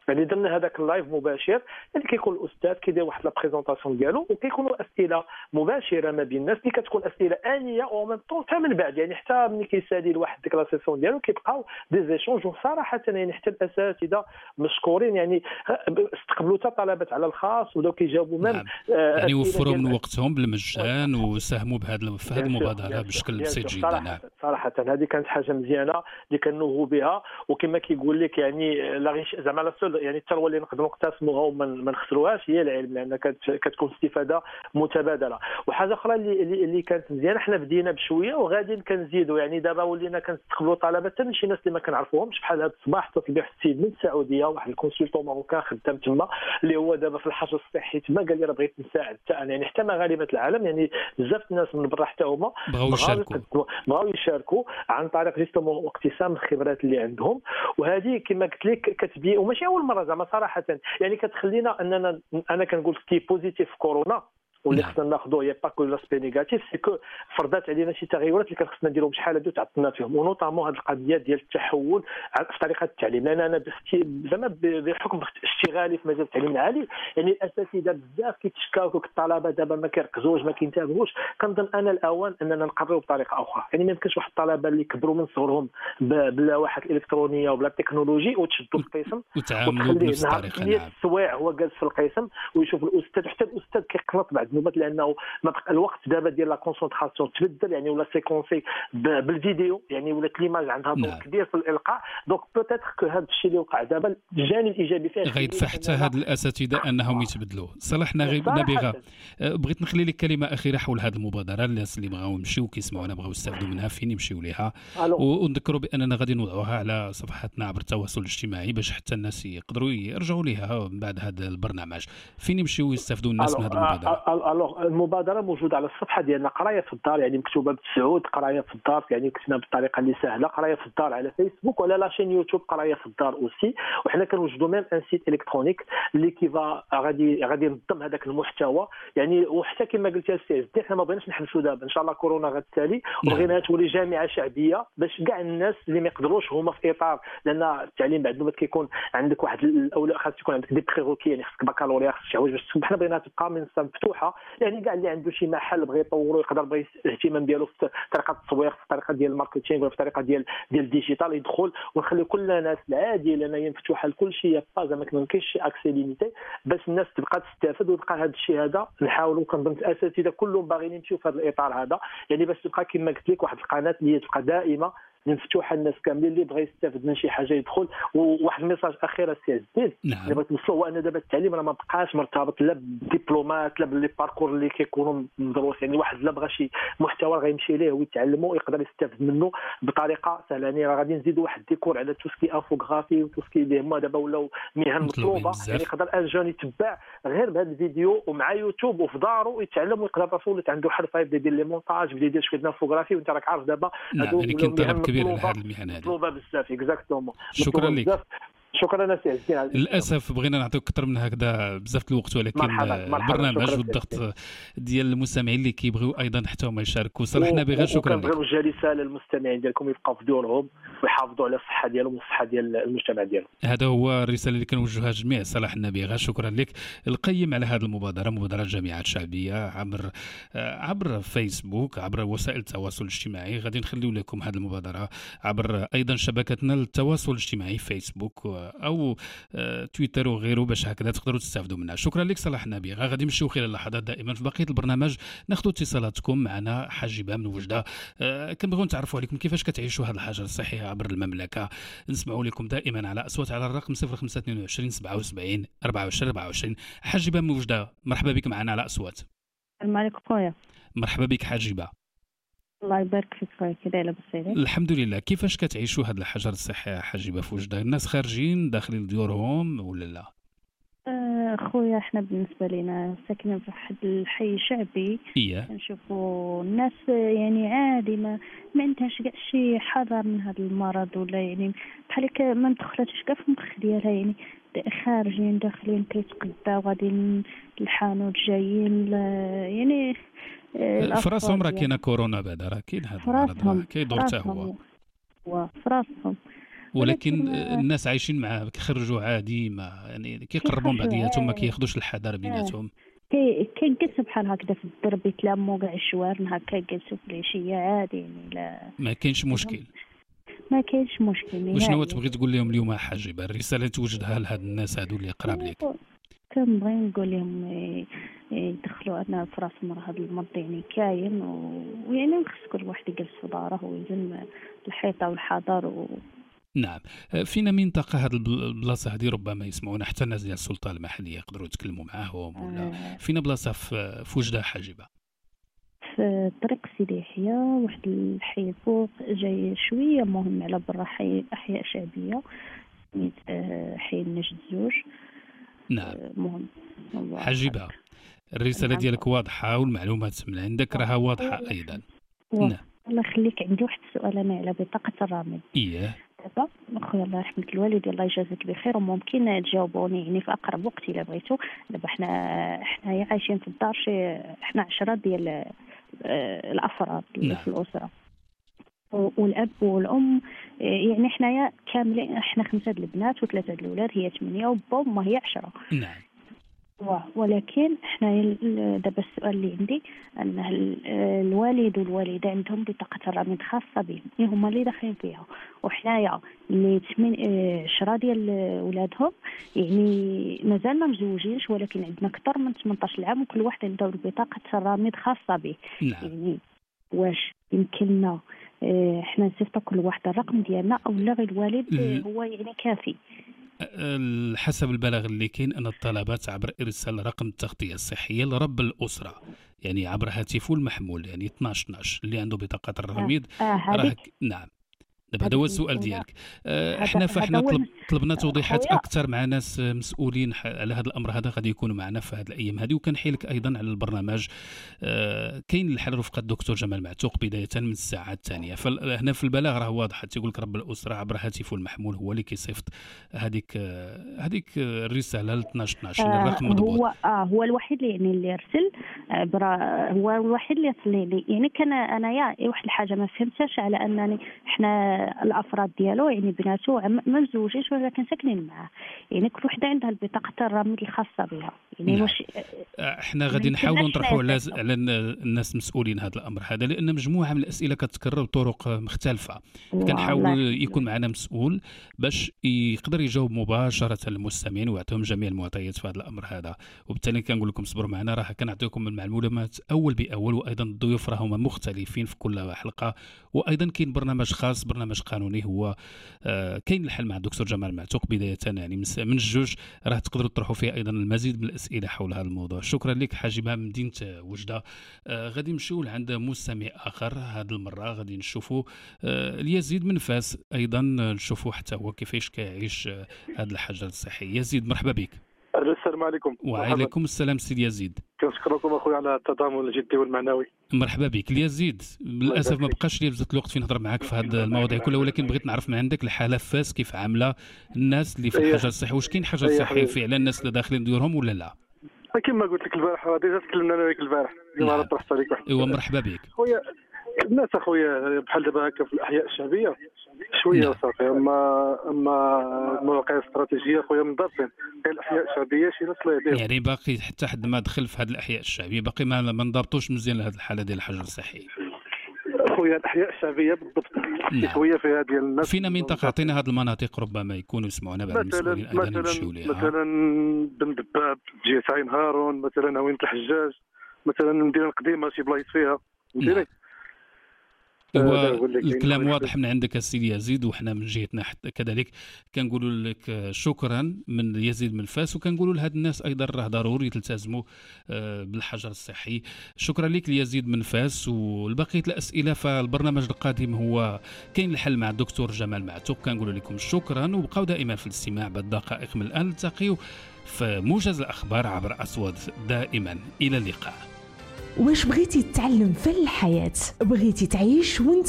يعني درنا هذاك اللايف مباشر اللي كيكون الاستاذ كيدير واحد لا بريزونطاسيون ديالو وكيكونوا اسئله مباشره ما بين الناس اللي كتكون اسئله انيه او ميم طون حتى من بعد، يعني حتى ملي كيسالي الواحد ديك لا سيسيون ديالو كيبقاو دي زيشونج. وصراحه يعني حتى الاساتذه مشكورين، يعني استقبلوا حتى طلبات على الخاص وبداو كيجاوبوا ميم يعني وفروا من وقتهم بالمجان وساهموا في هذه المبادره بشكل بسيط جدا. نعم صراحه هذه كانت حاجه مزيانه اللي كنوهوا بها، وكما كيقول لك يعني زعما لا سول يعني الثروه اللي نقدروا نقتسموها وما نخسروهاش هي العلم، لان كتكون استفاده متبادله. وحاجه اخرى اللي كانت مزيانه، حنا بدينا بشويه وغادي كنزيدوا، يعني دابا ولينا كنستقبلوا طلبه حتى من شي ناس اللي ما كنعرفوهمش. بحال هذا الصباح اتصل بي واحد السيد من السعوديه، واحد الكونسلتون ماروكان خدام تما اللي هو دابا في الحجر الصحي تما، قال لي راه بغيت نساعد حتى انا، يعني حتى مغاربه العالم، يعني بزاف الناس من برا حتى هما بغاو يشاركوا عن طريق جوستومون اقتسام الخبرات اللي عندهم. وهذه كما قلت لك كتبين، وماشي اول مره زعما صراحه، يعني كتخلينا اننا انا كنقول كي بوزيتيف كورونا واللي خصنا ناخذوه هي با كل لاسبي نيجاتيف، سي كو فرضات علينا شي تغيرات اللي كان خصنا نديروهم بشحال هادو تعطلنا فيهم، ونوطامون هذه القضيه ديال التحول في طريقه التعليم. لان انا زعما بحكم اشتغالي في مجال التعليم العالي، يعني الاساتذه بزاف كيتشكاو الطلبه دابا ما كيركزوش ما كينتبهوش. كنظن انا الاوان اننا نقرروا بطريقه اخرى، يعني ما يمكنش واحد الطلبه اللي كبروا من صغرهم باللوحات الالكترونيه وبلا التكنولوجي وتشدوا القسم وتعاملوا بنفس الطريقه. نعم السوايع هو جالس في القسم ويشوف الاستاذ، حتى الاستاذ كيقنط بعد النوبات، لانه ما بقى الوقت دابا ديال لا كونسونطراسيون تبدل، يعني ولا سيكونسي بالفيديو، يعني ولات ليماج عندها دور كبير في الالقاء. دونك بوتيتر كو هذا الشيء اللي وقع دابا الجانب الايجابي فيه غيدفع حتى هاد الاساتذه انهم يتبدلوا. صلاح نبيغه، بغيت نخلي لك كلمه اخيره حول هذه المبادره، الناس اللي بغاو يمشيو كيسمعونا بغاو يستافدوا منها فين يمشيو ليها، ونذكروا باننا غادي نوضعوها على صفحاتنا عبر التواصل الاجتماعي باش حتى الناس يقدروا يرجعوا ليها من بعد هذا البرنامج. فين يمشيو يستافدوا الناس من هذه المبادره؟ المبادره موجوده على الصفحه ديالنا قرايه في الدار، يعني مكتوبه بالسعود قرايه في الدار، يعني كتبنا بالطريقه اللي سهله قرايه في الدار على فيسبوك ولا لاشين يوتيوب قرايه في الدار اوسي. وحنا كنوجدوا ميم ان سيت الكترونيك اللي كيفا غادي ينظم هذاك المحتوى، يعني وحتى كما قلت يا السي عزيز حنا ما بغيناش نحبسوا دابا، ان شاء الله كورونا غتسالي وبغينا تولي جامعه شعبيه باش كاع الناس اللي ما يقدروش هما في اطار، لان التعليم بعد ما كيكون عندك واحد الاولى خاص يكون عندك دي بريروكي، يعني خصك بكالوريا خصك شي حوايج باش حنا بغينا تبقى منصه مفتوحه، يعني كاع اللي عنده شي محل بغى يطوروا يقدر بغى الاهتمام ديالو في طريقه التسويق، في الطريقه ديال الماركتينغ، ولا في الطريقه ديال الديجيتال يدخل، ونخلي كل الناس العاديه لان هي مفتوحه لكل شيء، زعما ما كاينش شي اكسي ليميتي باش الناس تبقى تستافد ويبقى هذا الشيء هذا. نحاولوا كنظن الاساتذه كلهم باغيين يمشيو في هذا الاطار هذا، يعني باش تبقى كما قلت لك واحد القناه اللي تبقى دائمه مفتوحه الناس كاملين اللي بغى يستافد من شي حاجه يدخل. وواحد الميساج اخير السي الدين اللي بغيت نوصلو هو ان دابا التعليم راه ما بقاش مرتبط لا بالدبلومات لا باللي باركور اللي كيكونوا مدروس، يعني واحد لا بغى شي محتوى غيمشي ليه ويتعلمه يقدر يستافد منه بطريقه سهله. يعني راه غادي نزيدوا واحد الديكور على توسكي انفوغرافي وتوسكي اللي هما دابا ولاو مهن مطلوبه، يعني يقدر ان جون يتبع غير بهذا الفيديو ومع يوتيوب وفي دارو يتعلم ويقدر راسو عنده حرفه يبدا يدير لي مونتاج يبدا يدير شويه انفوغرافي، وانت راك عارف دابا هادو كبير على هذه المهن هذه. مطلوبه بزاف اكزاكتومون. شكرا لك. شكرا سي عزيز. للاسف بغينا نعطيوك اكثر من هكذا بزاف الوقت، ولكن البرنامج والضغط ديال المستمعين اللي كيبغيو ايضا حتى هما يشاركوا. صلاح نبيغه شكرا لك. كنبغيو رساله للمستمعين ديالكم يبقاو في دورهم ويحافظوا على الصحه ديالهم والصحه ديال المجتمع ديالهم. هذا هو الرساله اللي كنوجهها جميع. صلاح نبيغه شكرا لك. القيم على هذه المبادره، مبادره الجامعات الشعبيه عبر فيسبوك، عبر وسائل التواصل الاجتماعي. غادي نخليو لكم هذه المبادره عبر ايضا شبكتنا للتواصل الاجتماعي فيسبوك او تويتر وغيره باش هكذا تقدروا تستافدوا منها. شكرا لك صلاح نبيغه. غادي نمشيو خلال اللحظات دائما في بقيه البرنامج ناخذوا اتصالاتكم. معنا حاجبه من وجده. كنبغيو نتعرفوا عليكم كيفاش كتعيشوا هذه الحجر الصحي عبر المملكه. نسمعوا لكم دائما على اصوات على الرقم 0522 77 24 24. حاجبه من وجده، مرحبا بك معنا على اصوات. السلام عليكم خويا. مرحبا بك حاجبه. الله يبارك فيك خويا. كي دايره بخير؟ الحمد لله. كيفاش كتعيشوا هذا الحجر الصحي حاجبه في وجده؟ الناس خارجين داخلين ديورهم ولا لا؟ خويا احنا بالنسبه لنا ساكنين في واحد الحي شعبي، كنشوفوا الناس يعني عادي ما عندهاش كاع شي حذر من هذا المرض، ولا يعني بحال هكا ما مدخلاتش كاع في المخ ديالها، يعني خارجين داخلين كيتقداو غاديين للحانوت جايين يعني في راسهم راه كاينه كورونا بعدا، راه كاين هذا المرض كيدور حتى هو في راسهم. ولكن الناس عايشين معاه كيخرجوا عادي، ما يعني كيقربوا من بعضياتهم، ما كياخذوش الحذر بيناتهم. كيجلسوا بحال هكذا في الدرب، يتلموا كاع الشوارع هكا، يجلسوا في العشيه عادي يعني. لا ما كاينش مشكل، ما كاينش مشكل. وشنو تبغي تقول لهم اليوم حاجبه الرساله توجدها لهاد الناس هادو اللي قراب لك؟ كنبغي نقول لهم يدخلوا أن في راسهم راه هذا المرض يعني كاين، ويعني خص كل واحد يجلس في داره ويلزم الحيطه والحذر نعم. فينا منطقه هذه البلاصه هذه ربما يسمعونا حتى الناس ديال السلطه المحليه يقدروا يتكلموا معاهم، ولا فينا بلاصه في وجدها حاجبه؟ في طريق سيدي يحيى، واحد الحي فوق جاي شويه مهم على برا، حي احياء شعبيه سميت حي النجد زوج. نعم مهم حاجبه. الرساله ديالك واضحه والمعلومات من عندك راها واضحه ايضا. نعم. الله يخليك، عندي واحد السؤال انا على بطاقه الرامد. دابا اخويا الله يرحم الوالدين الله يجازيك بخير، وممكن تجاوبوني يعني في اقرب وقت الا بغيتوا. دابا حنايا عايشين في الدار، حنا 10 ديال الافراد اللي في الاسره، والاب والام يعني حنايا كاملين، حنا 5 البنات و3 الاولاد، هي 8 وبا وما هي 10. نعم. ولكن حنا دابا السؤال اللي عندي ان الوالد والوالده عندهم بطاقه الرامد خاصه بهم، هما اللي داخلين فيها، وحنايا اللي 10 ديال ولادهم يعني مازال ما مزوجينش، ولكن عندنا اكثر من 18 عام وكل واحد عنده بطاقه الرامد خاصه به. نعم. يعني واش يمكننا حنا نصيفطوا كل واحد الرقم ديالنا، او لا غير الوالد هو يعني كافي؟ حسب البلاغ اللي كاين ان الطلبات عبر ارسال رقم التغطيه الصحيه لرب الاسره، يعني عبر هاتفه المحمول، يعني 12 اللي عنده بطاقه الرميد. نعم. دابا هذا هو السؤال ديالك. حنا طلبنا توضيحات اكثر مع ناس مسؤولين على هذا الامر هذا، غادي يكونوا معنا في هذه الايام هذه، وكنحيلك ايضا على البرنامج. كاين الحل رفقه الدكتور جمال معتوق بدايه من الساعه الثانيه. فهنا في البلاغ راه واضح، تيقول لك رب الاسره عبر هاتفه المحمول هو اللي كيصيفط هذيك الرساله ل 12 الرقم مضبوط. هو الوحيد اللي يرسل، هو الوحيد اللي يصل لي. يعني كان انايا واحد الحاجه ما فهمتهاش، على انني حنا الافراد ديالو يعني بناته ما مزوجينش ولكن ساكنين معاه، يعني كل وحده عندها البطاقه الرامد الخاصه بها. يعني واش احنا غادي نحاولوا نطرحوا على الناس المسؤولين هذا الامر هذا، لان مجموعه من الاسئله كتكرر بطرق مختلفه. كنحاول يكون معنا مسؤول باش يقدر يجاوب مباشره للمستمعين ويعطيهم جميع المعطيات في هذا الامر هذا. وبالتالي كنقول لكم صبروا معنا، راه كنعطيكم المعلومات اول باول، وايضا الضيوف راهم مختلفين في كل حلقه، وايضا كاين برنامج خاص، برنامج قانوني هو كاين الحل مع الدكتور جمال معتوق بدايه يعني من الجوج، راه تقدروا تطرحوا فيه ايضا المزيد من الاسئله حول هذا الموضوع. شكرا لك حاجبه من مدينه وجده. غادي نمشيو لعند مستمع اخر، هذه المره غادي نشوفوا اليزيد من فاس، ايضا نشوفوا حتى هو كيفاش كيعيش هذا الحجر الصحي. يزيد مرحبا بك. السلام عليكم. وعليكم السلام سيدي يزيد. كنشكركم اخويا على التضامن الجدي والمعنوي. مرحبا بك اليزيد. للاسف ما بقاش لي بزاف الوقت فين نهضر معاك في هذه المواضيع كلها، ولكن بغيت نعرف من عندك الحاله في فاس كيف عامله الناس اللي في الحجر الصحي، واش كاين حجر صحي فعلا الناس اللي داخلين ديورهم ولا لا؟ كما قلت لك البارح، ديجا تكلمنا انا وياك البارح، اليوم طرحت عليك واحد. ايوا مرحبا بك خويا. الناس اخويا بحال دابا هكا في الاحياء الشعبيه شويه صافي، اما المواقع الاستراتيجيه خويا منضبطين. كاين الاحياء الشعبيه شي ناس الله يهديهم، يعني باقي حتى حد ما دخل في هذه الاحياء الشعبيه، باقي ما نضبطوش مزيان لهذه الحاله ديال الحجر الصحي. خويا الاحياء الشعبيه بالضبط شويه فيها ديال الناس. فينا منطقه عطينا هذه المناطق ربما يكونوا يسمعونا بعض المسؤولين ايضا يمشيو ليها. مثلا بن دباب، جهه عين هارون، مثلا هوينه الحجاج، مثلا المدينه القديمه شي بلايص فيها فهمتيني. الكلام واضح من عندك السيدي يزيد، وحنا من جهتنا كذلك كنقولوا لك شكرا من يزيد من فاس، وكنقولوا لهاد الناس ايضا راه ضروري تلتزموا بالحجر الصحي. شكرا لك ليزيد من فاس. والبقيه الاسئله فالبرنامج القادم هو كاين الحل مع الدكتور جمال معتوق. كنقولوا لكم شكرا، وبقاو دائما في الاستماع. بعد دقائق من الان نلتقيو في موجز الاخبار عبر أصوات دائما. الى اللقاء. واش بغيتي تتعلم في الحياة، بغيتي تعيش وانت